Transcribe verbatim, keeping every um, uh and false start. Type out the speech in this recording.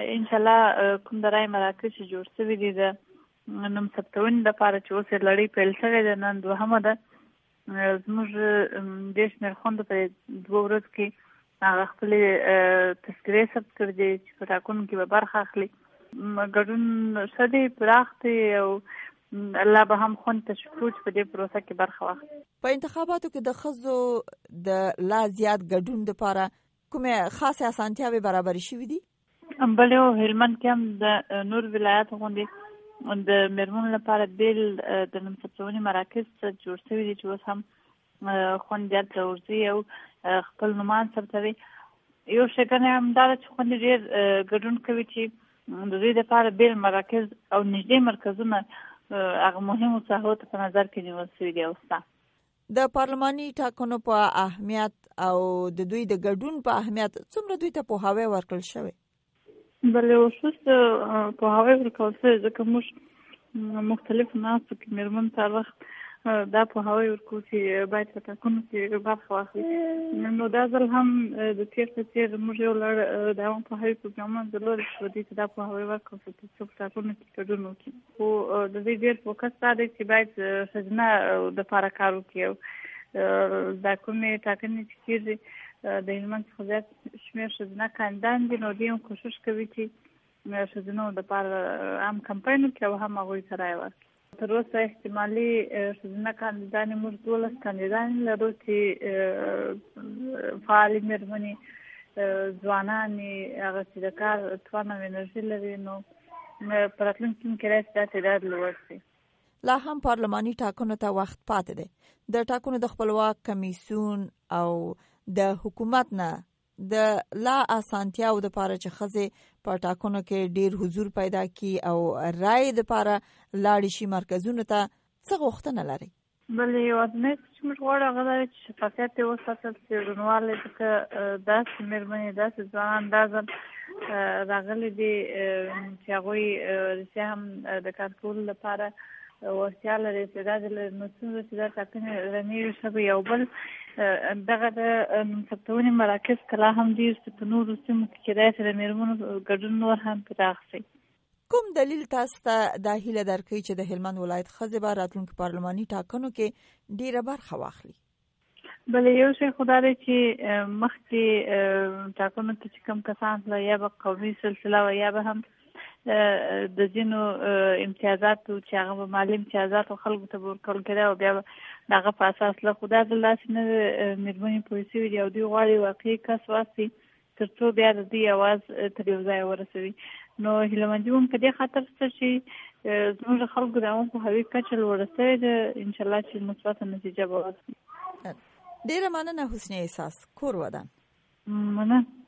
انشاءالله کوم د رای مراکز چې جوړ شوي دي د نوم ثبتونې لپاره چې اوس یې لړۍ پیل شوې ده، نن دوهمه ده. زموږ ډېر شمېر خویندو په دوه ورځو کې هغه خپلې تذکرې ثبت کړي دي چې په ټاکنو کې به برخه اخلي. ګډون ښه دی، پراخ دی او الله به هم خوند تشویق کړو چې په دې پروسه کې برخه واخلي. په انتخاباتو کې د ښځو د لا زیات ګډون لپاره کومې خاصې اسانتیاوې برابرې شوي دي؟ بل یو هلمند کې هم د نور ولایاتو غوندې د میرمنو لپاره بیل د نوم ثبتونې مراکز جوړ شوي دي چې اوس هم خوندې هلته ورځي او خپل نومان ثبتوي. یو ښېګڼه همدا ده چې خوندې ډېر ګډون کوي چې د دوی لپاره بیل مراکز او نږدې مرکزونه هغه مهمو ساحو ته په نظر کې نیول شوي دي. اوسه د پارلماني ټاکنو په اهمیت او د دوی د ګډون په اهمیت څومره دوی ته پوهاوی ورکړل شوی؟ بله اوسوس پوهاوی ورکول شوی ځکه موږ مختلفو ناستو کې میرمنو ته هر وخت دا پوهاوی ورکوو چې باید په ټاکنو کې برخه واخلي. نو دا ځل هم د تېر په څېر موږ یو لړ د عامه پوهاوي پروګرامونه درلودل چې دوی ته دا پوهاوی ورکړل شو چې څوک ټاکنو کې ګډون وکړي. خو د دوی ډېر فوکس دا دی چې باید ښځینه دپاره کار وکړي او دا کومې ټاکنې چې کېږي د هلمند څخه زیات شمېر ښځینه کاندیدان دي، نو دوی هم کوښښ کوي چې ښځینو دپاره هم کمپاین وکړي او هم هغوی ته رایه ورکړي. تر اوسه احتمالي ښځینه کاندیدانې موږ دولس کاندیدانې لرو چې فعالې مېرمنې ځوانانې هغه چې د کار توان او انرژي لري، نو په راتلونکي کې کېدای شي دا تعداد لوړ شي. لا هم پارلماني ټاکنو ته وخت پاتې دی. د ټاکنو د خپلواک کمیسیون او د حکومت نه د لا اسانتیاو دپاره چې ښځې په ټاکنو کې ډیر حضور پیدا کړي او رای دپاره لاړې شي مرکزونو ته، څه غوښتنه لري؟ بلې یوازینی څه چې موږ غواړو هغه دا دی چې شفافیت یې وساتل شي، روڼوالی، ځکه داسې مېرمنې داسې ځوانان دا ځل راغلي دي چې هغوی رښتیا هم د کار کولو لپاره وړتیا لري، استعداد لري. نو څومره چې دا ټاکنې رڼې ښه به یو بل دغه د نوم ثبتونې مراکز کله هم ډېر چې په نورو سیمو کې کېدای شي د مېرمنو ګډون نور هم پراخ شي. کوم دلیل تاسو ته دا هیله درکوي چې د هلمند ولایت ښځې به راتلونکي پارلماني ټاکنو کې ډېره برخه واخلي؟ بله یو شی خو دا دی چې مخکې ټاکنو ته چې کوم کسان تلل، یا به قومي سلسله وه یا به هم د ځینو امتیازاتو چې هغه به مالي امتیازاتو خلکو ته به ورکول کېده او بیا به د هغه په اساس له خو دا ځل داسې نه مېرمنې پوه شوي دي او دوی غواړي واقعي کس واستي تر څو بیا د دوی اواز تر یو ځایه ورسوي. نو هیلهمندي هم په دې خاطر شته چې زموږ د خلکو د عامه پوهاوي کچه لوړه شوې ده، انشاءالله چې مثبته نتیجه به واخلي. ډېره مننه حسني احساس، کور ودان. مننه.